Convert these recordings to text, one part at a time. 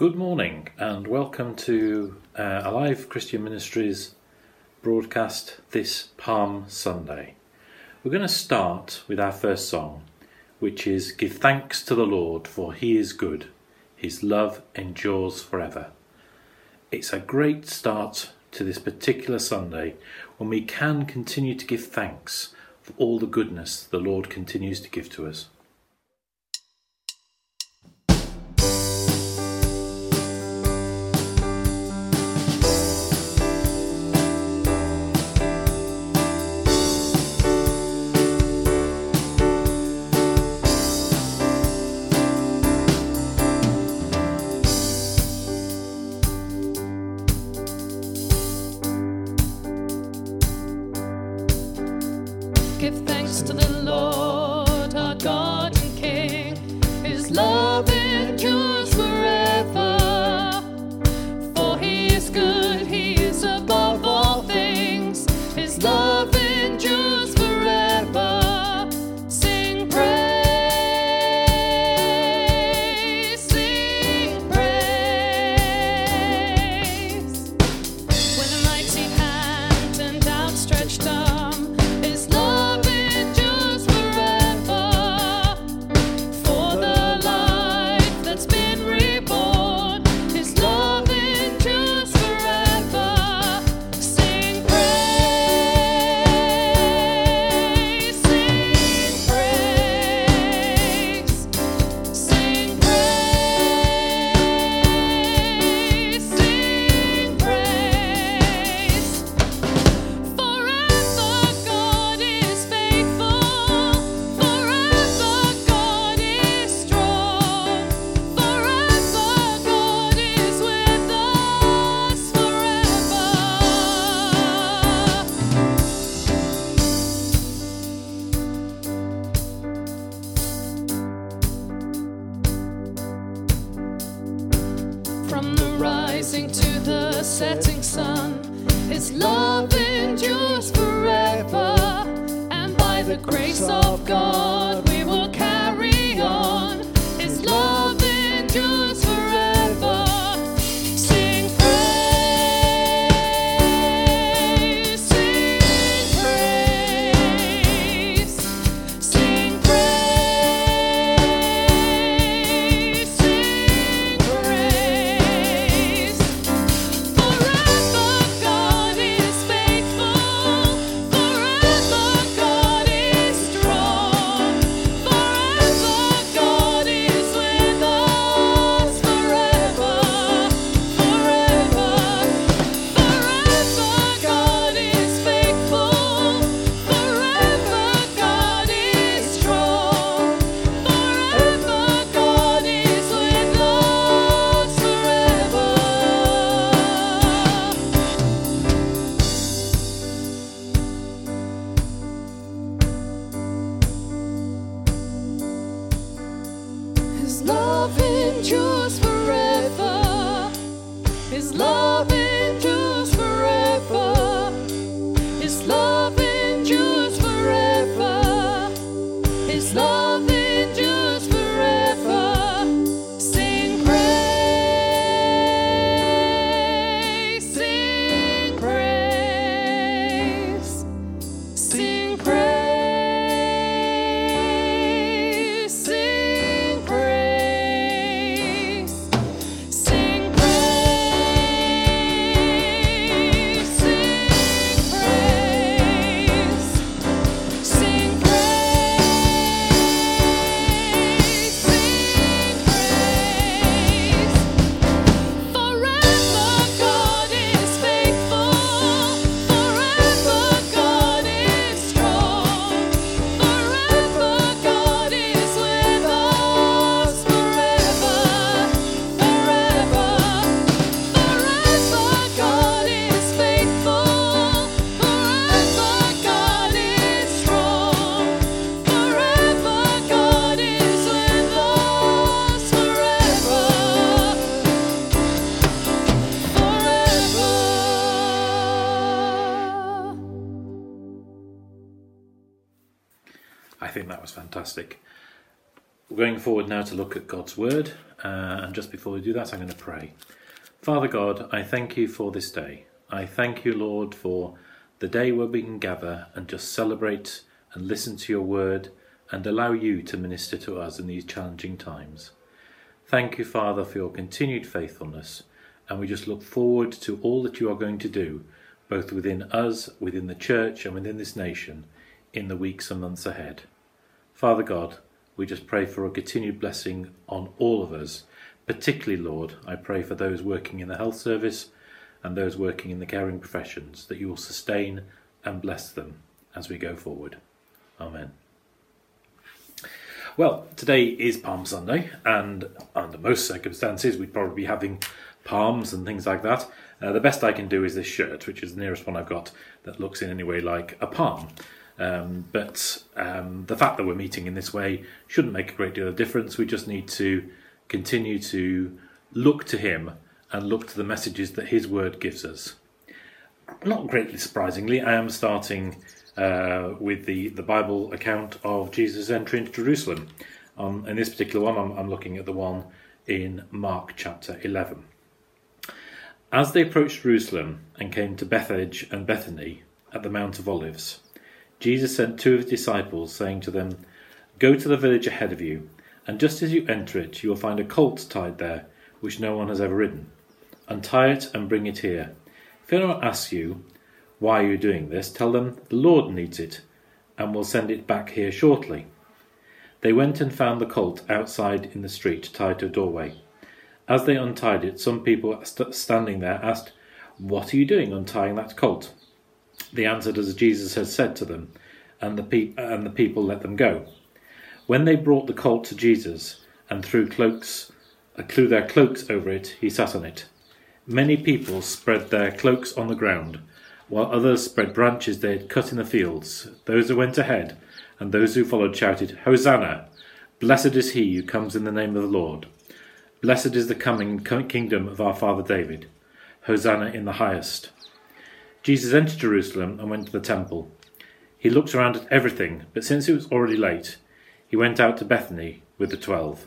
Good morning and welcome to Alive Christian Ministries broadcast this Palm Sunday. We're going to start with our first song, which is Give Thanks to the Lord, for He is good. His love endures forever. It's a great start to this particular Sunday when we can continue to give thanks for all the goodness the Lord continues to give to us. Give thanks to the Lord, our God and King. His love endures forever. For He is good, He is above all things. His love endures forever. Sing praise, sing praise. With a mighty hand and outstretched arm, His love endures forever. For the life that's been reborn, His love endures forever. Sing praise, sing praise, sing praise, sing praise. Forever God is faithful, forever God is strong, forever God is with us forever. From the rising to the setting sun, His love endures forever. And by the grace of God, we will carry on. His love endures forever. Sing praise, sing praise, sing praise, sing praise. Forever God is faithful, forever God is strong, forever God is with us forever, forever. Forever God is faithful, forever God is strong, forever God is with us forever. His love endures forever. His love endures forever. His love endures forever. His love endures forever. Sing praise, sing praise, sing praise, sing praise, sing praise, sing praise, sing praise, sing praise. Forever God is faithful, forever God is strong, forever God is with us forever, forever. Forever God is faithful, forever God is strong, forever God is with us forever, forever. I think that was fantastic. We're going forward now to look at God's Word, And just before we do that, I'm going to pray. Father God, I thank you for this day. I thank you, Lord, for the day where we can gather and just celebrate and listen to your word and allow you to minister to us in these challenging times. Thank you, Father, for your continued faithfulness, and we just look forward to all that you are going to do, both within us, within the church, and within this nation, in the weeks and months ahead. Father God, we just pray for a continued blessing on all of us, particularly, Lord, I pray for those working in the health service and those working in the caring professions, that you will sustain and bless them as we go forward. Amen. Well, today is Palm Sunday, and under most circumstances we'd probably be having palms and things like that. The best I can do is this shirt, which is the nearest one I've got that looks in any way like a palm. But the fact that we're meeting in this way shouldn't make a great deal of difference. We just need to continue to look to him and look to the messages that his word gives us. Not greatly surprisingly, I am starting with the Bible account of Jesus' entry into Jerusalem. In this particular one, I'm looking at the one in Mark chapter 11. As they approached Jerusalem and came to Bethphage and Bethany at the Mount of Olives, Jesus sent two of his disciples, saying to them, "Go to the village ahead of you, and just as you enter it, you will find a colt tied there, which no one has ever ridden. Untie it and bring it here. If anyone asks you, 'Why are you doing this?' tell them, 'The Lord needs it, and will send it back here shortly.'" They went and found the colt outside in the street, tied to a doorway. As they untied it, some people standing there asked, "What are you doing untying that colt?" They answered as Jesus had said to them, and the people let them go. When they brought the colt to Jesus and threw their cloaks over it, he sat on it. Many people spread their cloaks on the ground, while others spread branches they had cut in the fields. Those who went ahead and those who followed shouted, "Hosanna! Blessed is he who comes in the name of the Lord. Blessed is the coming kingdom of our father David. Hosanna in the highest." Jesus entered Jerusalem and went to the temple. He looked around at everything, but since it was already late, he went out to Bethany with the 12.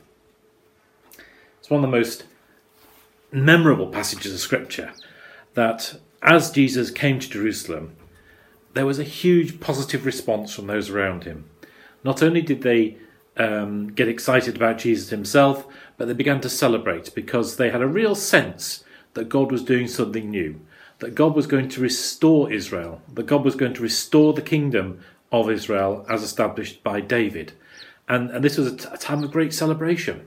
It's one of the most memorable passages of Scripture that as Jesus came to Jerusalem, there was a huge positive response from those around him. Not only did they get excited about Jesus himself, but they began to celebrate because they had a real sense that God was doing something new, that God was going to restore Israel, that God was going to restore the kingdom of Israel as established by David. And this was a time of great celebration.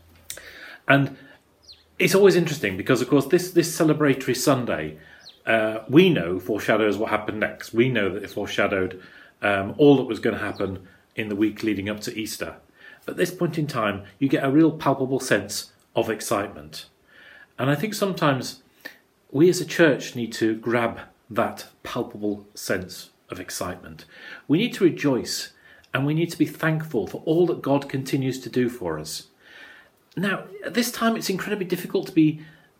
And it's always interesting because, of course, this celebratory Sunday, we know foreshadows what happened next. We know that it foreshadowed all that was going to happen in the week leading up to Easter. But at this point in time, you get a real palpable sense of excitement. And I think sometimes we as a church need to grab that palpable sense of excitement. We need to rejoice and we need to be thankful for all that God continues to do for us. Now, at this time, it's incredibly difficult to be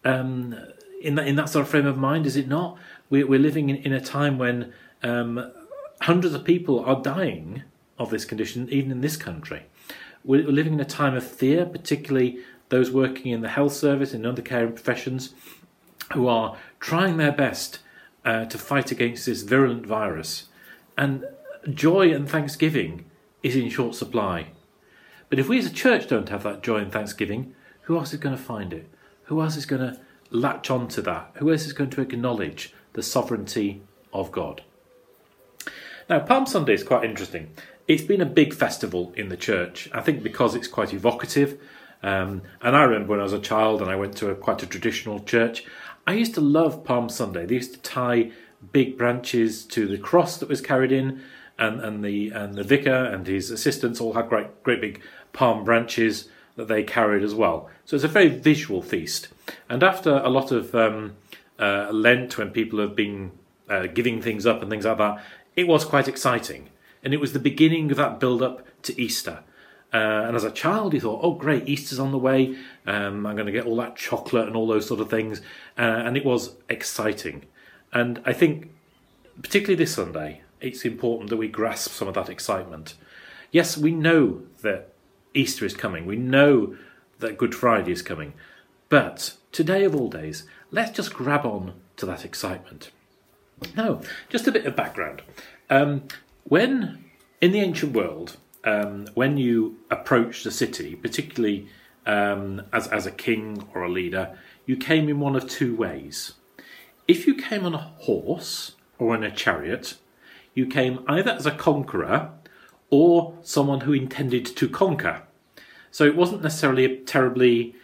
in that sort of frame of mind, is it not? We're living in a time when hundreds of people are dying of this condition, even in this country. We're living in a time of fear, particularly those working in the health service and other caring professions who are trying their best to fight against this virulent virus. And joy and thanksgiving is in short supply. But if we as a church don't have that joy and thanksgiving, who else is going to find it? Who else is going to latch on to that? Who else is going to acknowledge the sovereignty of God? Now, Palm Sunday is quite interesting. It's been a big festival in the church, I think because it's quite evocative. And I remember when I was a child and I went to quite a traditional church, I used to love Palm Sunday. They used to tie big branches to the cross that was carried in, and the vicar and his assistants all had great big palm branches that they carried as well. So it's a very visual feast. And after a lot of Lent, when people have been giving things up and things like that, it was quite exciting. And it was the beginning of that build-up to Easter. And as a child, you thought, oh, great, Easter's on the way. I'm going to get all that chocolate and all those sort of things. And it was exciting. And I think, particularly this Sunday, it's important that we grasp some of that excitement. Yes, we know that Easter is coming. We know that Good Friday is coming. But today of all days, let's just grab on to that excitement. Now, just a bit of background. When, in the ancient world, when you approached a city, particularly as a king or a leader, you came in one of two ways. If you came on a horse or in a chariot, you came either as a conqueror or someone who intended to conquer. So it wasn't necessarily a terribly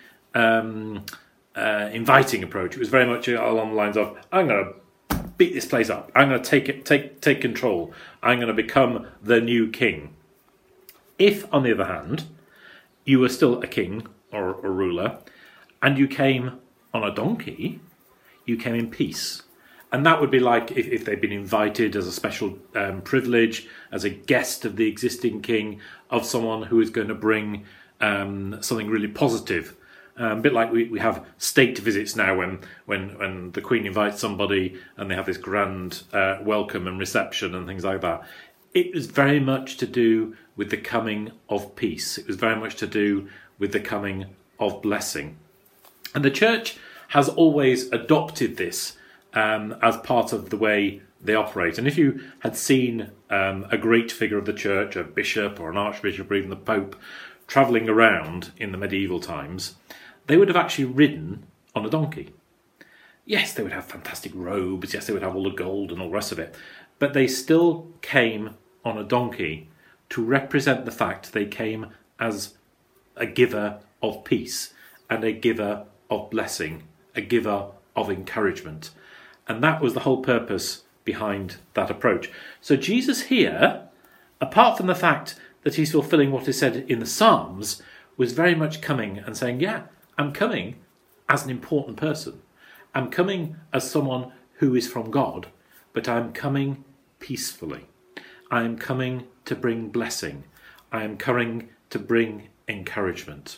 inviting approach. It was very much along the lines of, I'm going to beat this place up. I'm going to take control. I'm going to become the new king. If, on the other hand, you were still a king or a ruler, and you came on a donkey, you came in peace. And that would be like if they'd been invited as a special privilege, as a guest of the existing king, of someone who is going to bring something really positive. A bit like we have state visits now when the Queen invites somebody and they have this grand welcome and reception and things like that. It was very much to do with the coming of peace. It was very much to do with the coming of blessing. And the church has always adopted this as part of the way they operate. And if you had seen a great figure of the church, a bishop or an archbishop or even the Pope, travelling around in the medieval times, they would have actually ridden on a donkey. Yes, they would have fantastic robes, yes, they would have all the gold and all the rest of it, but they still came on a donkey to represent the fact they came as a giver of peace and a giver of blessing, a giver of encouragement. And that was the whole purpose behind that approach. So Jesus here, apart from the fact that he's fulfilling what is said in the Psalms, was very much coming and saying, yeah, I'm coming as an important person. I'm coming as someone who is from God, but I'm coming peacefully. I am coming to bring blessing. I am coming to bring encouragement.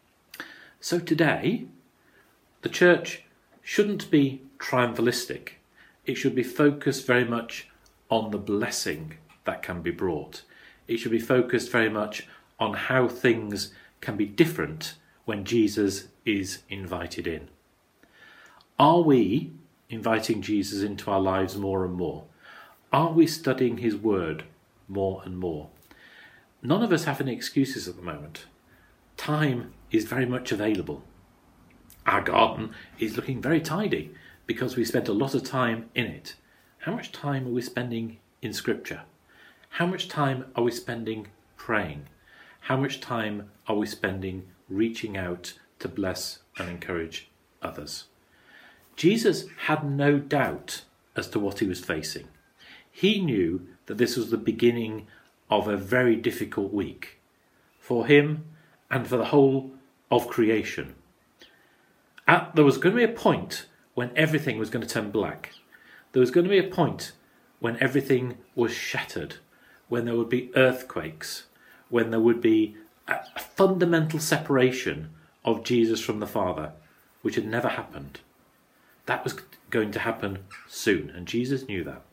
So today, the church shouldn't be triumphalistic. It should be focused very much on the blessing that can be brought. It should be focused very much on how things can be different when Jesus is invited in. Are we inviting Jesus into our lives more and more? Are we studying his word more and more? None of us have any excuses at the moment. Time is very much available. Our garden is looking very tidy because we spent a lot of time in it. How much time are we spending in Scripture? How much time are we spending praying? How much time are we spending reaching out to bless and encourage others? Jesus had no doubt as to what he was facing. He knew that this was the beginning of a very difficult week for him and for the whole of creation. There was going to be a point when everything was going to turn black. There was going to be a point when everything was shattered, when there would be earthquakes, when there would be a fundamental separation of Jesus from the Father, which had never happened. That was going to happen soon, and Jesus knew that.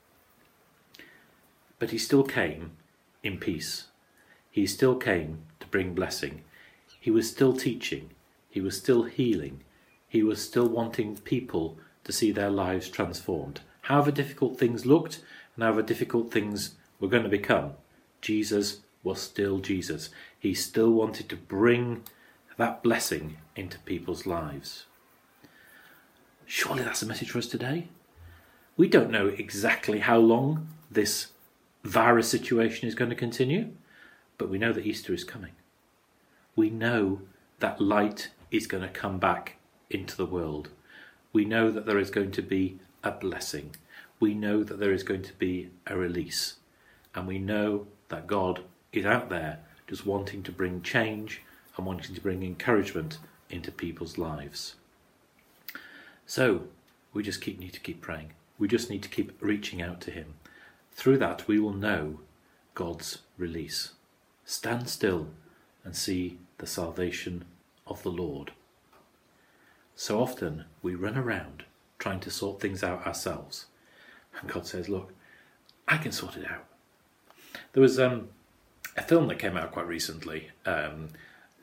But he still came in peace. He still came to bring blessing. He was still teaching. He was still healing. He was still wanting people to see their lives transformed. However difficult things looked and however difficult things were going to become, Jesus was still Jesus. He still wanted to bring that blessing into people's lives. Surely that's a message for us today. We don't know exactly how long this virus situation is going to continue, but we know that Easter is coming. We know that light is going to come back into the world. We know that there is going to be a blessing. We know that there is going to be a release. And we know that God is out there just wanting to bring change and wanting to bring encouragement into people's lives. So we just need to keep praying. We just need to keep reaching out to him. Through that we will know God's release. Stand still and see the salvation of the Lord. So often we run around trying to sort things out ourselves. And God says, look, I can sort it out. There was a film that came out quite recently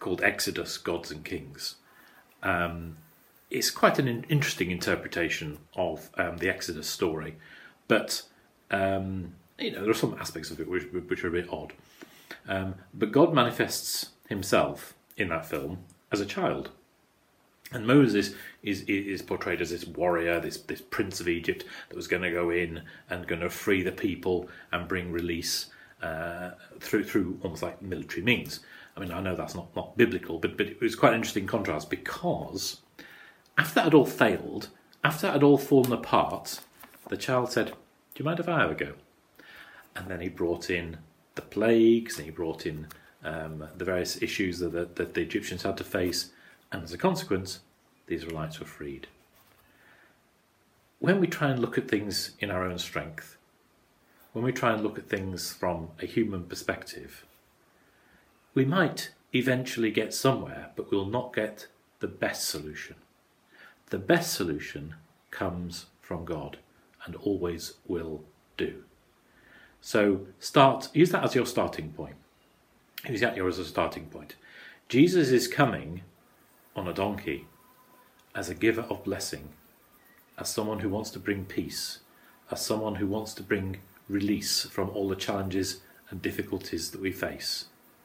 called Exodus, Gods and Kings. It's quite an interesting interpretation of the Exodus story, but there are some aspects of it which are a bit odd. But God manifests himself in that film as a child. And Moses is portrayed as this warrior, this prince of Egypt that was going to go in and going to free the people and bring release through almost like military means. I mean, I know that's not biblical, but it was quite an interesting contrast, because after that had all failed, after that had all fallen apart, the child said, "Do you mind if I have a go?" And then he brought in the plagues, and he brought in the various issues that the Egyptians had to face, and as a consequence, the Israelites were freed. When we try and look at things in our own strength, when we try and look at things from a human perspective, we might eventually get somewhere, but we'll not get the best solution. The best solution comes from God, and always will do. So use that as your starting point. Use that as a starting point. Jesus is coming on a donkey as a giver of blessing, as someone who wants to bring peace, as someone who wants to bring release from all the challenges and difficulties that we face.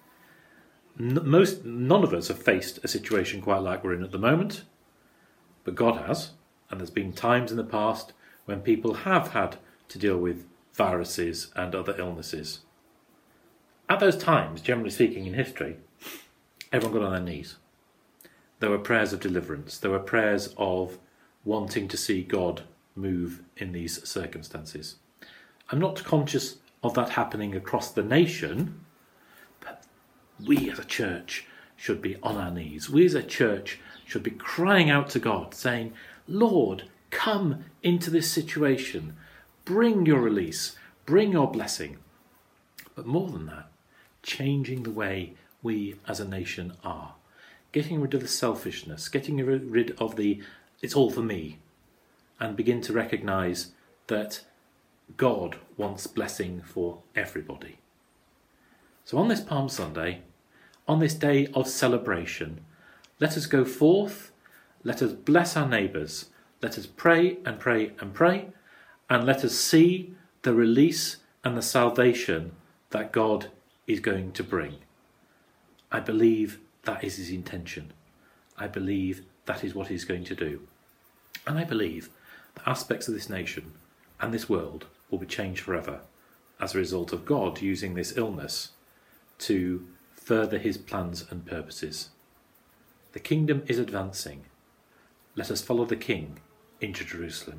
None of us have faced a situation quite like we're in at the moment, but God has, and there's been times in the past when people have had to deal with viruses and other illnesses. At those times, generally speaking in history, everyone got on their knees. There were prayers of deliverance. There were prayers of wanting to see God move in these circumstances. I'm not conscious of that happening across the nation, but we as a church should be on our knees. We as a church should be crying out to God, saying, "Lord, come into this situation. Bring your release. Bring your blessing." But more than that, changing the way we as a nation are. Getting rid of the selfishness, getting rid of the "it's all for me," and begin to recognise that God wants blessing for everybody. So on this Palm Sunday, on this day of celebration, let us go forth, let us bless our neighbours, let us pray and pray and pray, and let us see the release and the salvation that God is going to bring. I believe that is his intention. I believe that is what he's going to do. And I believe that aspects of this nation and this world will be changed forever as a result of God using this illness to further his plans and purposes. The kingdom is advancing. Let us follow the King into Jerusalem.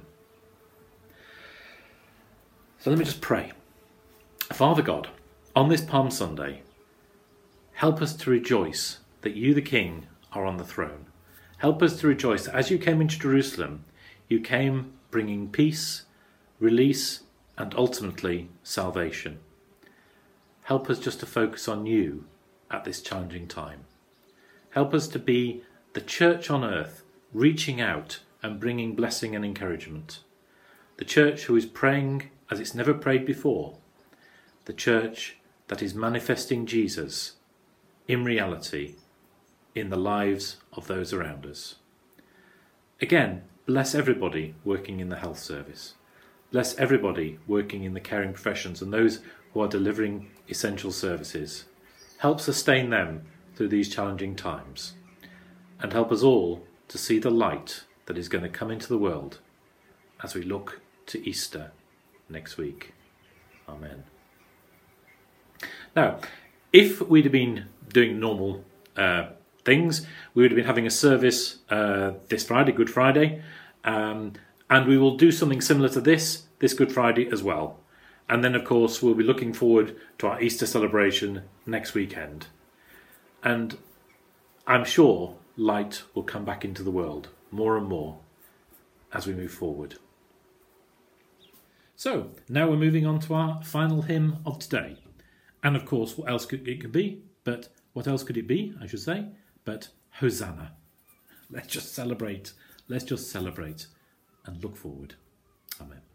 So let me just pray. Father God, on this Palm Sunday, help us to rejoice that you, the King, are on the throne. Help us to rejoice that as you came into Jerusalem, you came bringing peace, release, and ultimately salvation. Help us just to focus on you at this challenging time. Help us to be the church on earth, reaching out and bringing blessing and encouragement. The church who is praying as it's never prayed before. The church that is manifesting Jesus in reality in the lives of those around us. Again, bless everybody working in the health service. Bless everybody working in the caring professions and those who are delivering essential services. Help sustain them through these challenging times. And help us all to see the light that is going to come into the world as we look to Easter next week. Amen. Now, if we'd have been doing normal things, we would have been having a service this Friday, Good Friday, and we will do something similar to this Good Friday as well. And then, of course, we'll be looking forward to our Easter celebration next weekend. And I'm sure light will come back into the world more and more as we move forward. So, now we're moving on to our final hymn of today. And of course, what else could it be? But what else could it be, I should say, but Hosanna. Let's just celebrate and look forward. Amen.